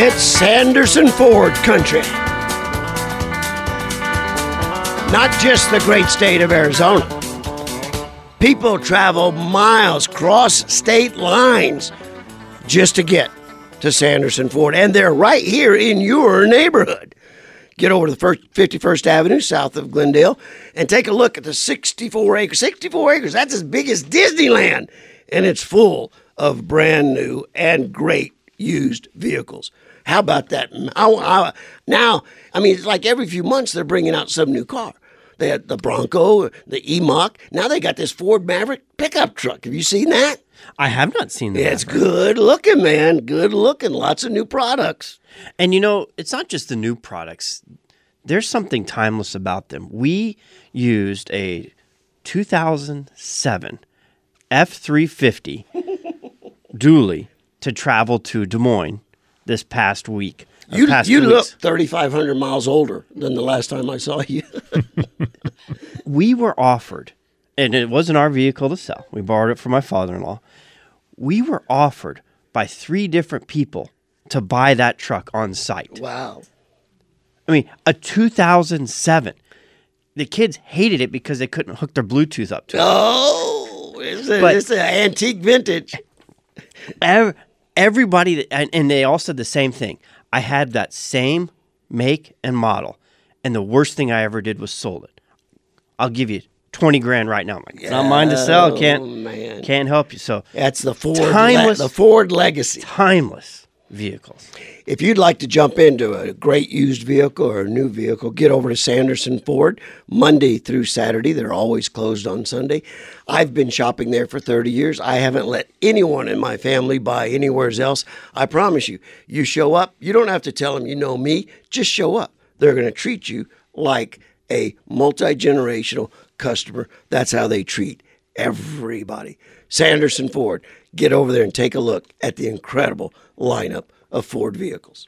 It's Sanderson Ford country. Not just the great state of Arizona. People travel miles, cross state lines just to get to Sanderson Ford, and they're right here in your neighborhood. Get over to the 51st Avenue south of Glendale and take a look at the 64 acres. 64 acres, that's as big as Disneyland, and it's full of brand new and great used vehicles. How about that? Now, it's like every few months they're bringing out some new car. They had the Bronco, the E-Mach. Now they got this Ford Maverick pickup truck. Have you seen that? I have not seen that. It's good looking, man. Good looking. Lots of new products. And it's not just the new products. There's something timeless about them. We used a 2007 F-350 dually to travel to Des Moines this past week. You look 3,500 miles older than the last time I saw you. We were offered, and it wasn't our vehicle to sell. We borrowed it from my father-in-law. We were offered by 3 different people to buy that truck on site. Wow. A 2007. The kids hated it because they couldn't hook their Bluetooth up to it. Oh, it's an antique vintage. Everybody, and they all said the same thing. I had that same make and model, and the worst thing I ever did was sold it. I'll give you $20,000 right now. I'm like, it's not mine to sell. Can't help you. So that's the Ford legacy. Timeless vehicles. If you'd like to jump into a great used vehicle or a new vehicle, get over to Sanderson Ford Monday through Saturday. They're always closed on Sunday. I've been shopping there for 30 years. I haven't let anyone in my family buy anywhere else. I promise you, you show up, you don't have to tell them you know me. Just show up. They're going to treat you like a multi-generational customer. That's how they treat everybody. Sanderson Ford. Get over there and take a look at the incredible lineup of Ford vehicles.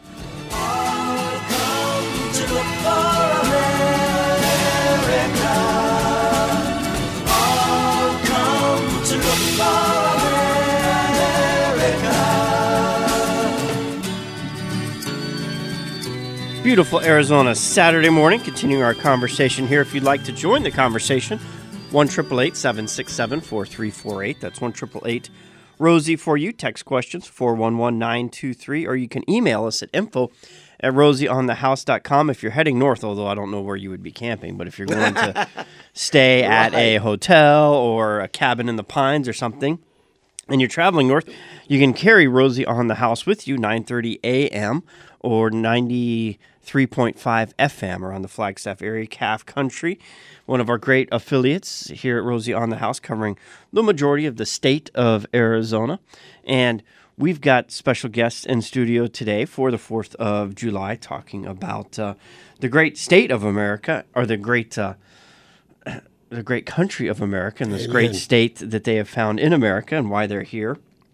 Beautiful Arizona Saturday morning. Continuing our conversation here. If you'd like to join the conversation, 1-888-767-4348. That's 1-888-ROSIE for you. Text questions 411-923, or you can email us at info@rosieonthehouse.com if you're heading north, although I don't know where you would be camping, but if you're going to stay at a hotel or a cabin in the Pines or something, and you're traveling north, you can carry Rosie on the House with you, 9:30 a.m. or 93.5 FM around the Flagstaff area, Calf Country. One of our great affiliates here at Rosie on the House, covering the majority of the state of Arizona. And we've got special guests in studio today for the 4th of July talking about the great state of America, or the great country of America, and this Amen. Great state that they have found in America and why they're here.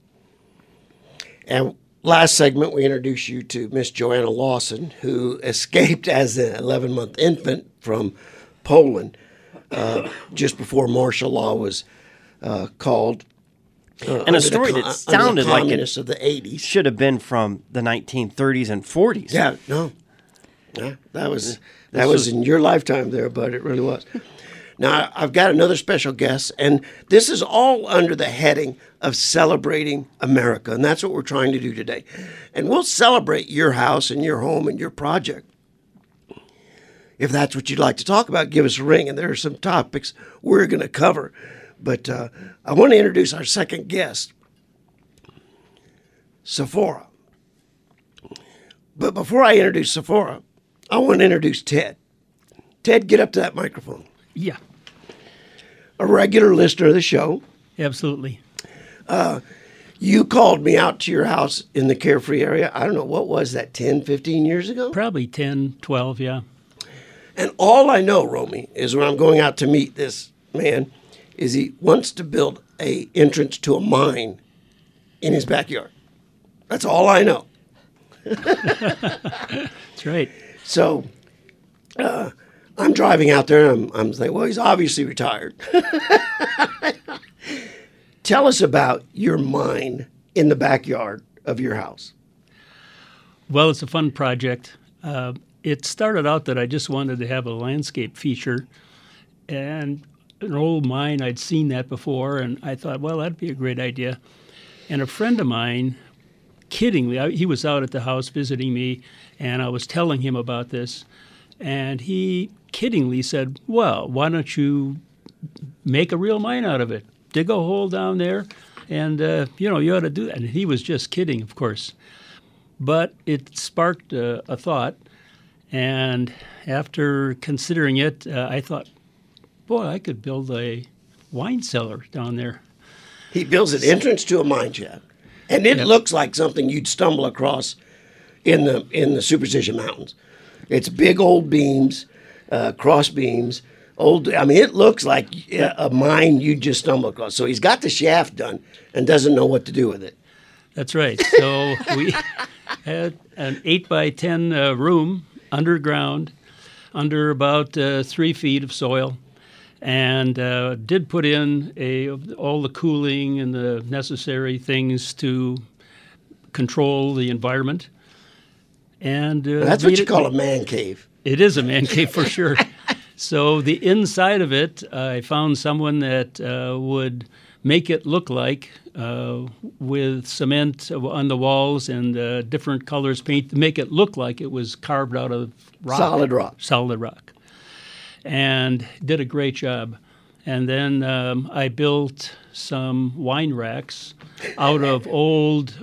And last segment, we introduced you to Miss Joanna Lawson, who escaped as an 11-month infant from Poland just before martial law was called. And a story that sounded like it of the 80s. Should have been from the 1930s and 40s. Yeah, no. Yeah, that was in your lifetime there, bud. It really was. Now, I've got another special guest, and this is all under the heading of celebrating America, and that's what we're trying to do today. And we'll celebrate your house and your home and your project. If that's what you'd like to talk about, give us a ring, and there are some topics we're going to cover. But I want to introduce our second guest, Sephora. But before I introduce Sephora, I want to introduce Ted. Ted, get up to that microphone. Yeah. A regular listener of the show. Absolutely. You called me out to your house in the Carefree area. I don't know, what was that, 10, 15 years ago? Probably 10, 12, yeah. And all I know, Romy, is when I'm going out to meet this man, is he wants to build a entrance to a mine in his backyard. That's all I know. That's right. So I'm driving out there, and I'm thinking, well, he's obviously retired. Tell us about your mine in the backyard of your house. Well, it's a fun project. It started out that I just wanted to have a landscape feature, and an old mine, I'd seen that before, and I thought, well, that'd be a great idea. And a friend of mine, kiddingly, he was out at the house visiting me, and I was telling him about this, and he kiddingly said, well, why don't you make a real mine out of it? Dig a hole down there, and, you ought to do that. And he was just kidding, of course. But it sparked a thought, and after considering it, I thought, boy, I could build a wine cellar down there. He builds an entrance to a mine shaft, and it looks like something you'd stumble across in the Superstition Mountains. It's big old beams, cross beams. It looks like a mine you'd just stumble across. So he's got the shaft done and doesn't know what to do with it. That's right. So we had an 8 by 10 room underground, under about 3 feet of soil, and did put in all the cooling and the necessary things to control the environment. And that's what you call a man cave. It is a man cave for sure. So the inside of it, I found someone that would make it look like, with cement on the walls and different colors paint, to make it look like it was carved out of rock. Solid rock. And did a great job. And then I built some wine racks out of old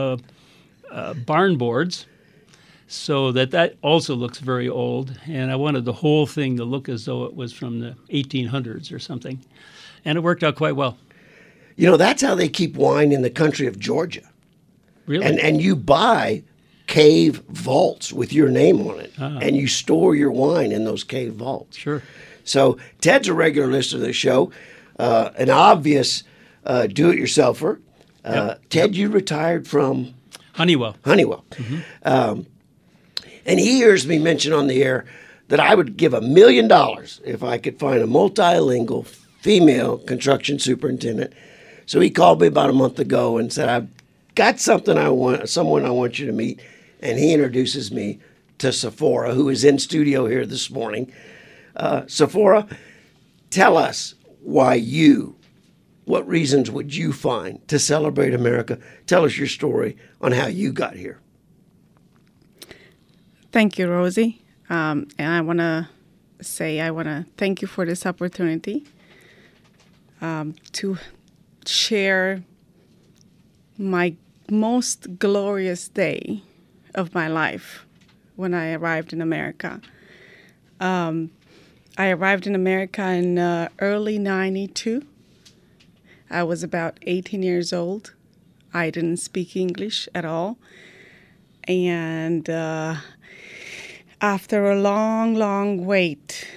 barn boards, so that also looks very old. And I wanted the whole thing to look as though it was from the 1800s or something. And it worked out quite well. That's how they keep wine in the country of Georgia. Really? And you buy cave vaults with your name on it, and you store your wine in those cave vaults. Sure. So Ted's a regular listener to the show, an obvious do-it-yourselfer. Ted, you retired from Honeywell. Mm-hmm. And he hears me mention on the air that I would give $1 million if I could find a multilingual female construction superintendent. So he called me about a month ago and said, I've got someone I want you to meet. And he introduces me to Sephora, who is in studio here this morning. Sephora, tell us what reasons would you find to celebrate America? Tell us your story on how you got here. Thank you, Rosie. And I want to thank you for this opportunity to share my most glorious day of my life when I arrived in America. I arrived in America in early 92. I was about 18 years old. I didn't speak English at all. And after a long, long wait,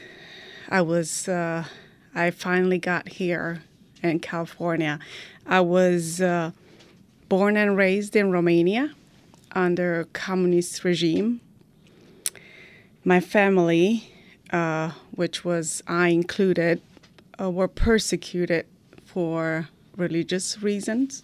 I finally got here in California. I was born and raised in Romania under a communist regime. My family, which was I included, were persecuted for religious reasons.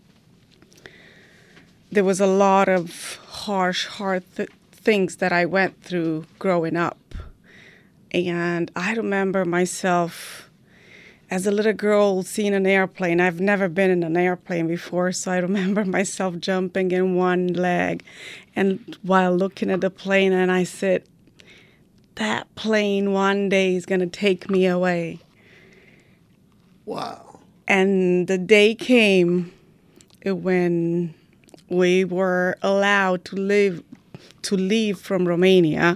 There was a lot of harsh, hard things that I went through growing up. And I remember myself as a little girl seeing an airplane. I've never been in an airplane before, so I remember myself jumping in one leg and while looking at the plane, and I said, that plane one day is going to take me away. Wow. And the day came when we were allowed to leave from Romania.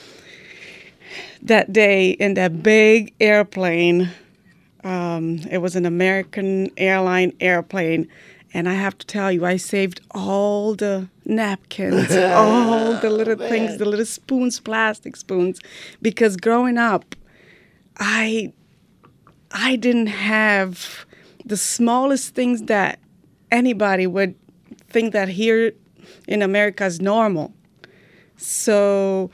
That day in that big airplane, it was an American airline airplane, and I have to tell you, I saved all the napkins, all the little things, the little spoons, plastic spoons, because growing up, I didn't have the smallest things that anybody would think that here in America is normal. So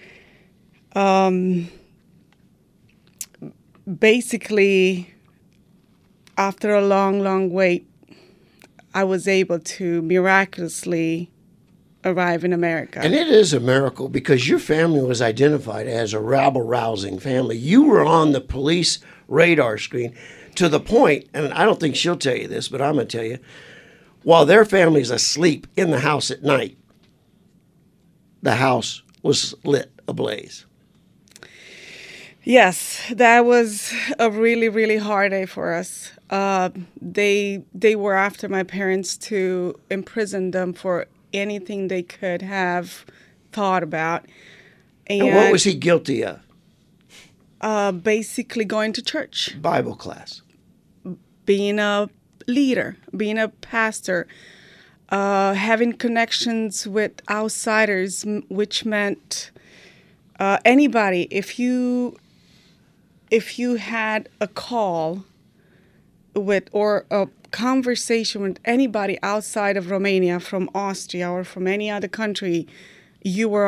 basically, after a long, long wait, I was able to miraculously arrive in America. And it is a miracle because your family was identified as a rabble-rousing family. You were on the police radar screen to the point, and I don't think she'll tell you this, but I'm going to tell you, while their family's asleep in the house at night, the house was lit ablaze. Yes, that was a really, really hard day for us. They were after my parents to imprison them for anything they could have thought about. And what was he guilty of? Basically going to church, Bible class. being a leader, being a pastor, having connections with outsiders, which meant anybody. If you had a call with or a conversation with anybody outside of Romania, from Austria or from any other country, you were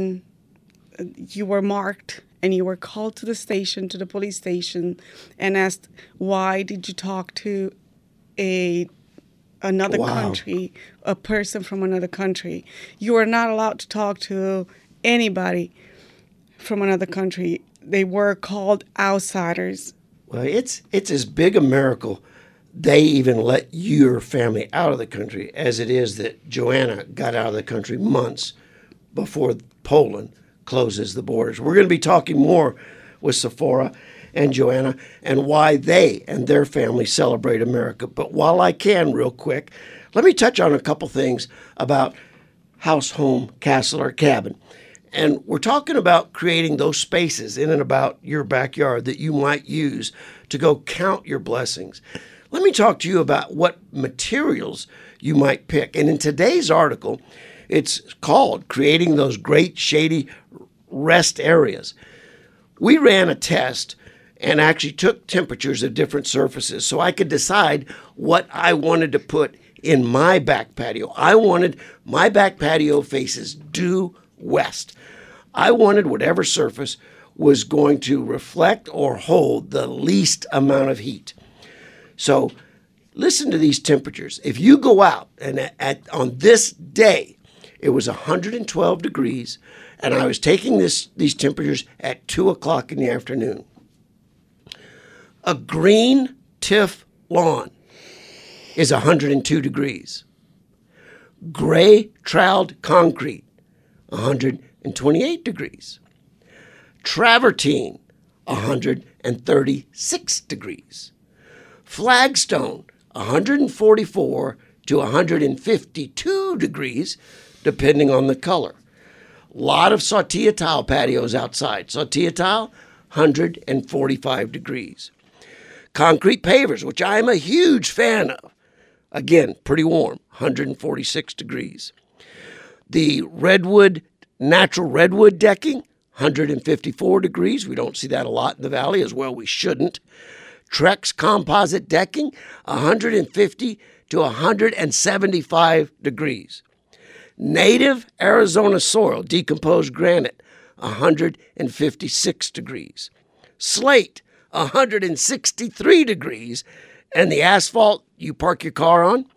marked and you were called to the station, to the police station, and asked, why did you talk to another country, a person from another country? You are not allowed to talk to anybody from another country. They were called outsiders. Well, it's as big a miracle they even let your family out of the country as it is that Joanna got out of the country months before Poland closes the borders. We're going to be talking more with Sephora and Joanna and why they and their family celebrate America. But while I can, real quick, let me touch on a couple things about house, home, castle, or cabin. And we're talking about creating those spaces in and about your backyard that you might use to go count your blessings. Let me talk to you about what materials you might pick. And in today's article, it's called Creating Those Great Shady Rest Areas. We ran a test and actually took temperatures of different surfaces so I could decide what I wanted to put in my back patio. I wanted my back patio faces due west. I wanted whatever surface was going to reflect or hold the least amount of heat. So listen to these temperatures. If you go out and on this day, it was 112 degrees, and I was taking these temperatures at 2 o'clock in the afternoon. A green TIF lawn is 102 degrees. Gray troweled concrete, 128 degrees. Travertine, 136 degrees. Flagstone, 144 to 152 degrees, depending on the color. A lot of Sautia tile patios outside. Sautia tile, 145 degrees. Concrete pavers, which I am a huge fan of. Again, pretty warm, 146 degrees. The natural redwood decking, 154 degrees. We don't see that a lot in the valley, as well we shouldn't. Trex composite decking, 150 to 175 degrees. Native Arizona soil, decomposed granite, 156 degrees. Slate, 163 degrees. And the asphalt you park your car on,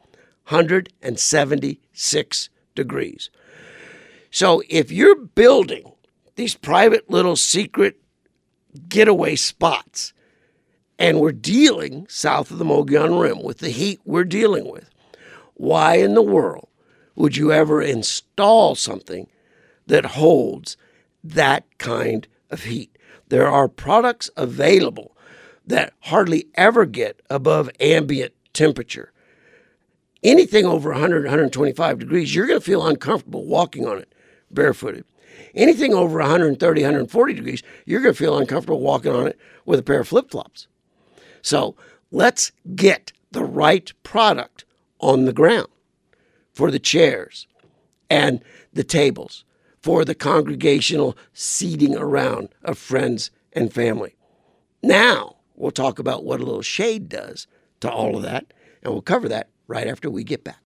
176 degrees. So if you're building these private little secret getaway spots, and we're dealing south of the Mogollon Rim with the heat we're dealing with, why in the world would you ever install something that holds that kind of heat? There are products available that hardly ever get above ambient temperature. Anything over 100, 125 degrees, you're going to feel uncomfortable walking on it barefooted. Anything over 130, 140 degrees, you're going to feel uncomfortable walking on it with a pair of flip-flops. So let's get the right product on the ground for the chairs and the tables, for the congregational seating around of friends and family. Now we'll talk about what a little shade does to all of that, and we'll cover that right after we get back.